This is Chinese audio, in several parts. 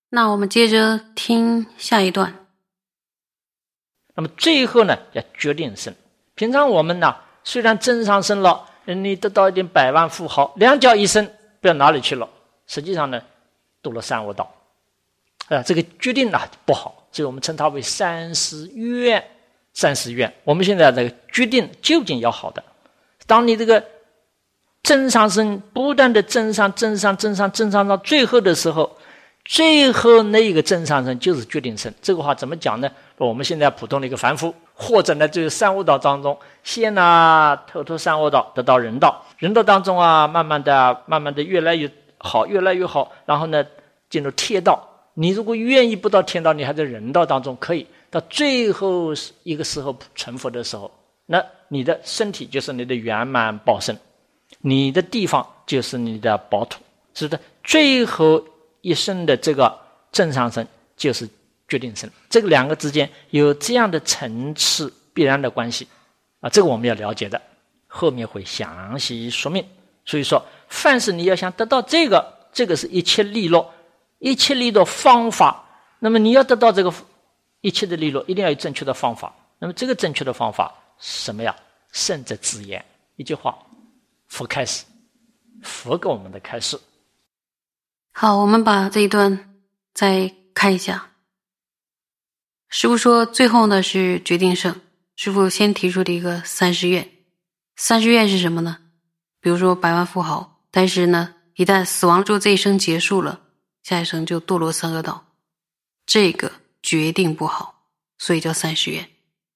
那我们接着听下一段。 那么最后呢，叫决定胜。平常我们呢，虽然增上升了，你得到一点百万富豪，两脚一伸，不知道哪里去了。实际上呢，堕了三恶道。这个决定呢不好，所以我们称它为三思愿。三思愿，我们现在这个决定究竟要好的。当你这个增上升不断的增上到最后的时候，最后那一个增上升就是决定胜。这个话怎么讲呢？我们现在普通的一个凡夫，或者呢这个三恶道当中，先呢透三恶道得到人道，人道当中啊，慢慢的越来越好，然后呢进入天道。你如果愿意不到天道，你还在人道当中可以。到最后一个时候成佛的时候，那你的身体就是你的圆满报身，你的地方就是你的宝土，是的，最后一生的这个正上身就是决定身，这个两个之间有这样的层次必然的关系这个我们要了解的，后面会详细说明。所以说凡是你要想得到这个是一切利落方法，那么你要得到这个一切的利落，一定要有正确的方法。那么这个正确的方法是什么呀？圣者自言，一句话，佛开始，佛给我们的开示。 好，我们把这一段再看一下。师父说最后呢是决定胜，师父先提出的一个30愿。30愿是什么呢？比如说百万富豪，但是呢一旦死亡之后，这一生结束了，下一生就堕落三恶道，这个决定不好，所以叫30愿。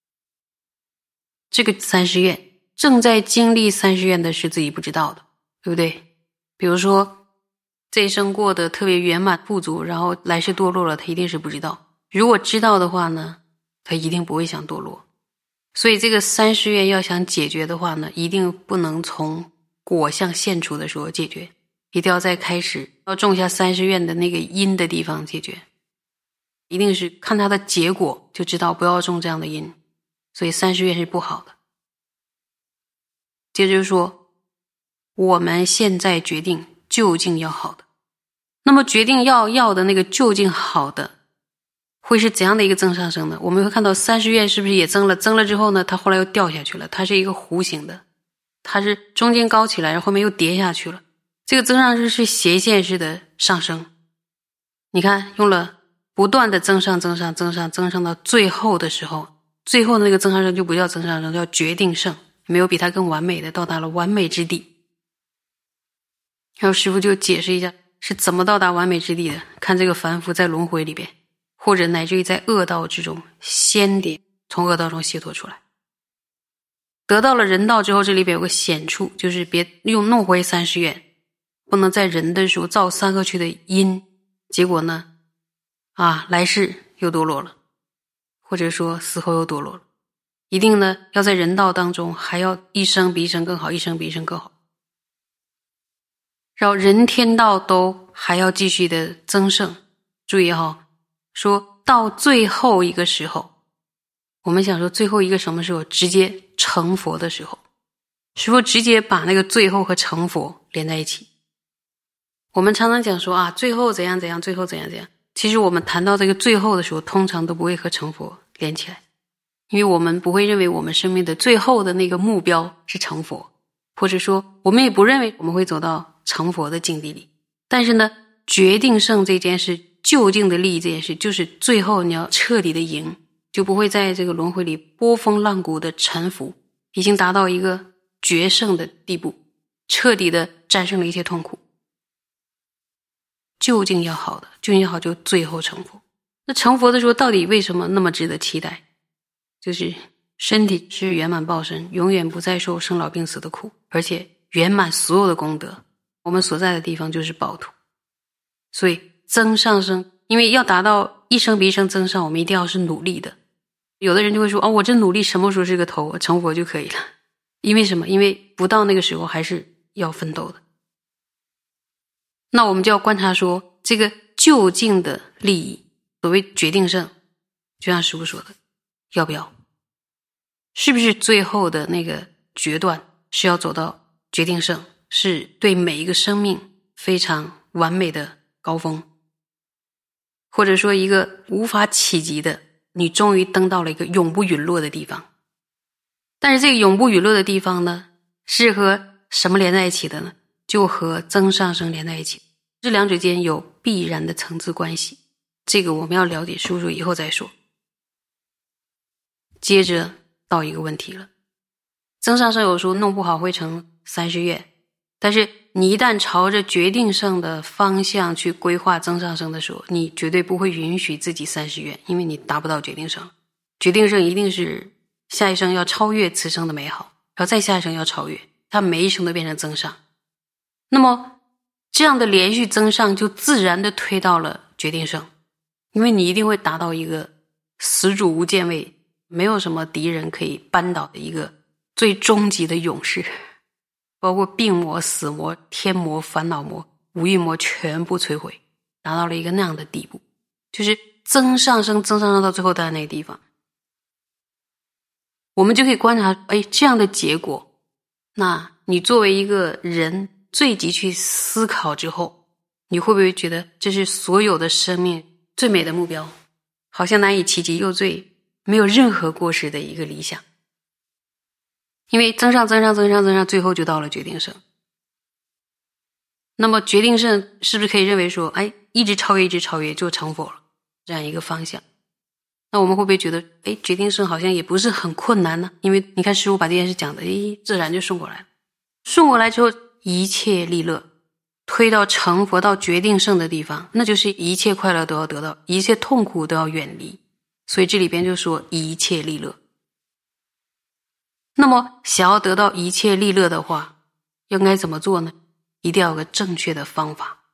这个30愿正在经历30愿的是自己不知道的，对不对？比如说这一生过得特别圆满富足，然后来世堕落了，他一定是不知道。如果知道的话呢，他一定不会想堕落。所以这个30愿要想解决的话呢，一定不能从果相现出的时候解决，一定要在开始要种下30愿的那个因的地方解决。一定是看它的结果就知道不要种这样的因，所以30愿是不好的。接着说我们现在决定究竟要好的，那么决定要的那个究竟好的会是怎样的一个增上升呢？我们会看到30愿是不是也增了之后呢，它后来又掉下去了，它是一个弧形的，它是中间高起来，然后后面又跌下去了。这个增上升是斜线式的上升，你看用了不断的增上到最后的时候，最后的那个增上升就不叫增上升，叫决定胜，没有比它更完美的，到达了完美之地。然后师父就解释一下是怎么到达完美之地的，看这个凡夫在轮回里边，或者乃至于在恶道之中，先得从恶道中解脱出来。得到了人道之后，这里边有个显处，就是别用弄回30愿，不能在人的时候造3恶趣的因，结果呢来世又堕落了，或者说死后又堕落了。一定呢要在人道当中还要一生比一生更好，一生比一生更好，然后人天道都还要继续的增盛。注意说到最后一个时候，我们想说最后一个什么时候？直接成佛的时候。师父直接把那个最后和成佛连在一起。我们常常讲说最后怎样怎样，最后怎样怎样，其实我们谈到这个最后的时候，通常都不会和成佛连起来，因为我们不会认为我们生命的最后的那个目标是成佛，或者说我们也不认为我们会走到成佛的境地里。但是呢，决定胜这件事，究竟的利益这件事，就是最后你要彻底的赢，就不会在这个轮回里波峰浪谷的沉浮，已经达到一个决胜的地步，彻底的战胜了一切痛苦。究竟要好的，究竟要好就最后成佛。那成佛的时候到底为什么那么值得期待？就是身体是圆满报身，永远不再受生老病死的苦，而且圆满所有的功德。我们所在的地方就是宝土，所以增上升，因为要达到一生比一生增上，我们一定要是努力的。有的人就会说我这努力什么时候是个头，我成佛就可以了。因为什么？因为不到那个时候还是要奋斗的。那我们就要观察说这个究竟的利益，所谓决定胜，就像师父说的，要不要？是不是最后的那个决断是要走到决定胜，是对每一个生命非常完美的高峰？ 或者说一个无法企及的，你终于登到了一个永不陨落的地方。但是这个永不陨落的地方呢，是和什么连在一起的呢？就和增上升连在一起，这两者间有必然的层次关系。这个我们要了解，叔叔以后再说。接着到一个问题了，增上升有说弄不好会成30愿，但是你一旦朝着决定胜的方向去规划增上升的时候，你绝对不会允许自己30愿，因为你达不到决定胜。决定胜一定是下一生要超越此生的美好，然后再下一生要超越，它每一生都变成增上。那么这样的连续增上就自然的推到了决定胜，因为你一定会达到一个死主无间位，没有什么敌人可以扳倒的一个最终极的勇士，包括病魔、死魔、天魔、烦恼魔、五欲魔全部摧毁，达到了一个那样的地步，就是增上升到最后到那个地方。我们就可以观察，这样的结果，那你作为一个人最急去思考之后，你会不会觉得这是所有的生命最美的目标，好像难以企及又最没有任何过失的一个理想？因为增上，最后就到了决定胜。那么决定胜是不是可以认为说，一直超越就成佛了，这样一个方向？那我们会不会觉得，决定胜好像也不是很困难呢？因为你看师父把这件事讲的，自然就顺过来了。顺过来之后，一切利乐推到成佛到决定胜的地方，那就是一切快乐都要得到，一切痛苦都要远离。所以这里边就说一切利乐。那么想要得到一切利乐的话，应该怎么做呢？一定要有个正确的方法。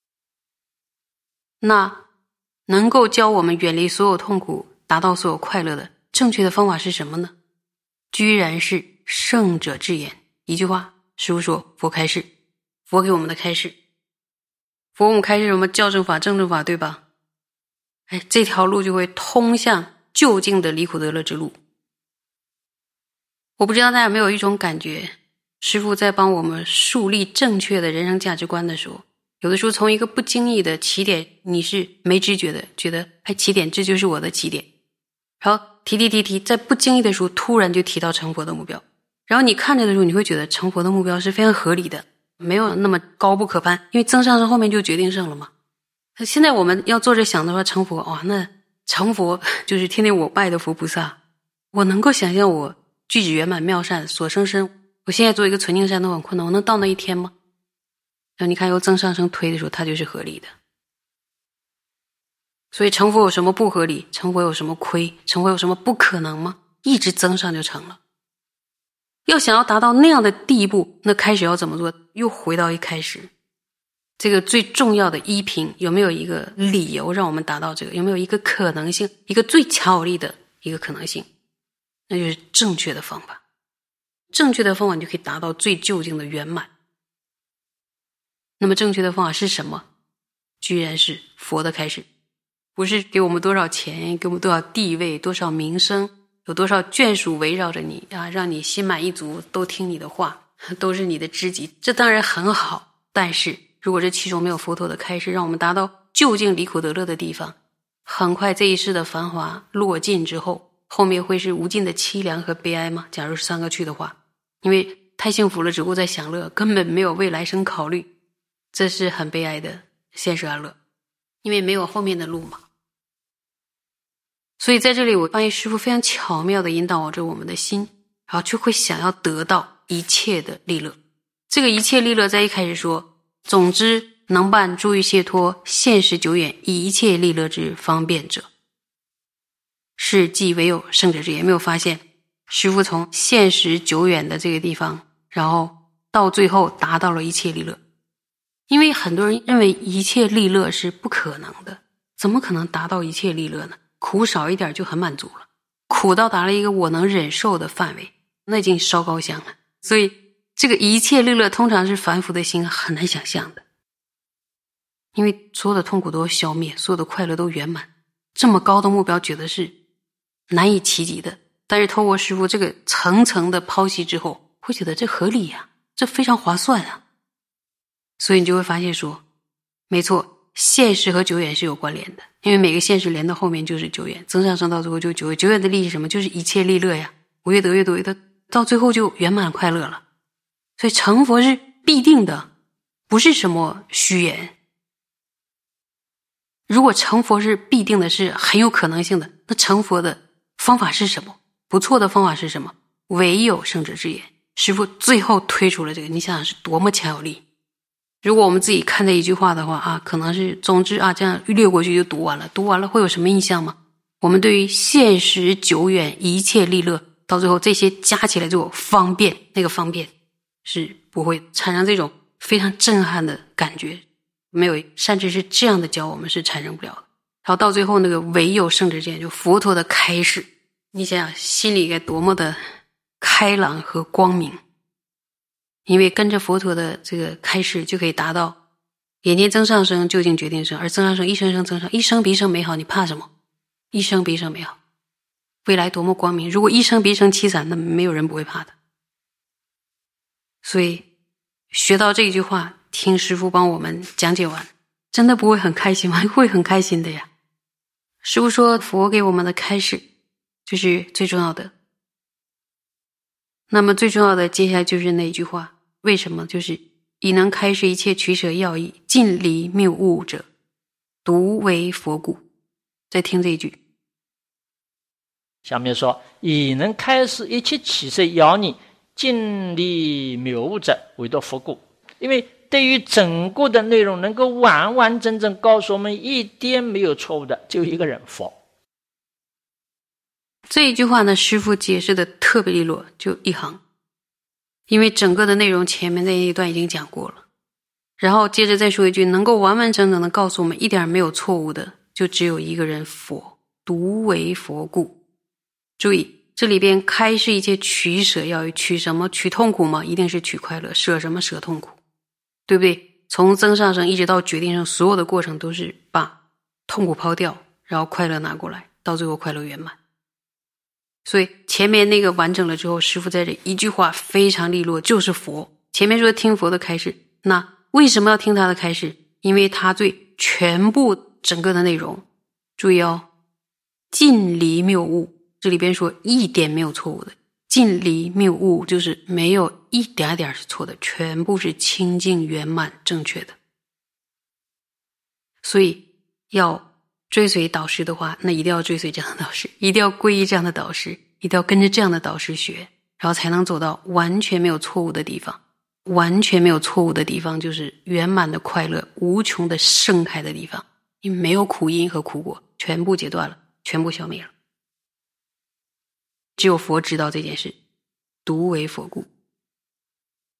那能够教我们远离所有痛苦，达到所有快乐的正确的方法是什么呢？居然是圣者智言。一句话，师父说佛开示，佛给我们的开示，佛我们开示什么教正法、正正法，对吧？这条路就会通向究竟的离苦得乐之路。我不知道大家有没有一种感觉，师父在帮我们树立正确的人生价值观的时候，有的时候从一个不经意的起点，你是没知觉的，觉得起点这就是我的起点，然后提，在不经意的时候突然就提到成佛的目标，然后你看着的时候，你会觉得成佛的目标是非常合理的，没有那么高不可攀，因为增上升后面就决定胜了嘛。现在我们要坐着想的话，成佛那成佛就是天天我拜的佛菩萨，我能够想象我具旨圆满妙善所生身，我现在做一个纯净善都很困难，我能到那一天吗？然后你看由增上升推的时候，它就是合理的。所以成佛有什么不合理？成佛有什么亏？成佛有什么不可能吗？一直增上就成了。要想要达到那样的地步，那开始要怎么做？又回到一开始，这个最重要的依凭，有没有一个理由让我们达到这个？有没有一个可能性？一个最强有力的一个可能性？那就是正确的方法。正确的方法你就可以达到最究竟的圆满。那么正确的方法是什么？居然是佛的开始，不是给我们多少钱，给我们多少地位，多少名声，有多少眷属围绕着你让你心满意足，都听你的话，都是你的知己，这当然很好。但是如果这其中没有佛陀的开示，让我们达到究竟离苦得乐的地方，很快这一世的繁华落尽之后，后面会是无尽的凄凉和悲哀吗？假如是三个去的话，因为太幸福了，只顾在享乐，根本没有未来生考虑，这是很悲哀的现实安乐，因为没有后面的路嘛。所以在这里我发现师父非常巧妙地引导着我们的心，然后就会想要得到一切的利乐。这个一切利乐在一开始说，总之能办诸欲解脱，现实久远，以一切利乐之方便者，是即唯有圣者之言。没有发现师父从现实久远的这个地方，然后到最后达到了一切利乐。因为很多人认为一切利乐是不可能的，怎么可能达到一切利乐呢？苦少一点就很满足了，苦到达了一个我能忍受的范围，那已经烧高香了。所以这个一切利乐通常是凡夫的心很难想象的，因为所有的痛苦都消灭，所有的快乐都圆满，这么高的目标觉得是难以企及的。但是透过师父这个层层的剖析之后，会觉得这合理啊，这非常划算啊。所以你就会发现说，没错， 现世和久远是有关联的，因为每个现世连到后面就是久远，增上升到最后就久远。久远的利益是什么？就是一切利乐呀，我越得越多，到最后就圆满快乐了。所以成佛是必定的，不是什么虚言。如果成佛是必定的，是很有可能性的，那成佛的方法是什么？不错的方法是什么？唯有圣者之言。师父最后推出了这个，你想想是多么强有力。如果我们自己看这一句话的话啊，可能是总之啊，这样略过去就读完了。读完了会有什么印象吗？我们对于现实久远一切利乐，到最后这些加起来就方便，那个方便是不会产生这种非常震撼的感觉。没有善知识这样的教我们是产生不了的。然后到最后那个唯有圣者之言，就佛陀的开示，你想想心里该多么的开朗和光明。因为跟着佛陀的这个开示，就可以达到眼前增上生，究竟决定生，而增上生一生生增上，一生比一生美好，你怕什么？一生比一生美好，未来多么光明。如果一生比一生凄惨，那没有人不会怕的。所以学到这句话，听师父帮我们讲解完，真的不会很开心吗？会很开心的呀。师父说佛给我们的开示就是最重要的。那么最重要的接下来就是那一句话，为什么？就是以能开示一切取舍要义，尽离谬误者，独为佛故。再听这一句， 下面说以能开示一切取舍要义，尽离谬误者，唯独佛故。因为对于整个的内容能够完完整整告诉我们一点没有错误的，就一个人，佛。 这一句话呢，师父解释的特别利落，就一行。因为整个的内容前面那一段已经讲过了，然后接着再说一句，能够完完整整的告诉我们一点没有错误的，就只有一个人，佛，独为佛故。注意这里边开示一切取舍要义，取什么？取痛苦吗？一定是取快乐。舍什么？舍痛苦，对不对？从增上生一直到决定生，所有的过程都是把痛苦抛掉，然后快乐拿过来，到最后快乐圆满。所以前面那个完整了之后，师父在这一句话非常利落，就是佛。前面说听佛的开示，那为什么要听他的开示？因为他对全部整个的内容，注意哦，尽离谬误，这里边说一点没有错误的，尽离谬误就是没有一点点是错的，全部是清净圆满正确的。所以要追随导师的话，那一定要追随这样的导师，一定要皈依这样的导师，一定要跟着这样的导师学，然后才能走到完全没有错误的地方。完全没有错误的地方就是圆满的快乐，无穷的盛开的地方，因为没有苦因和苦果，全部截断了，全部消灭了。只有佛知道这件事，独为佛故。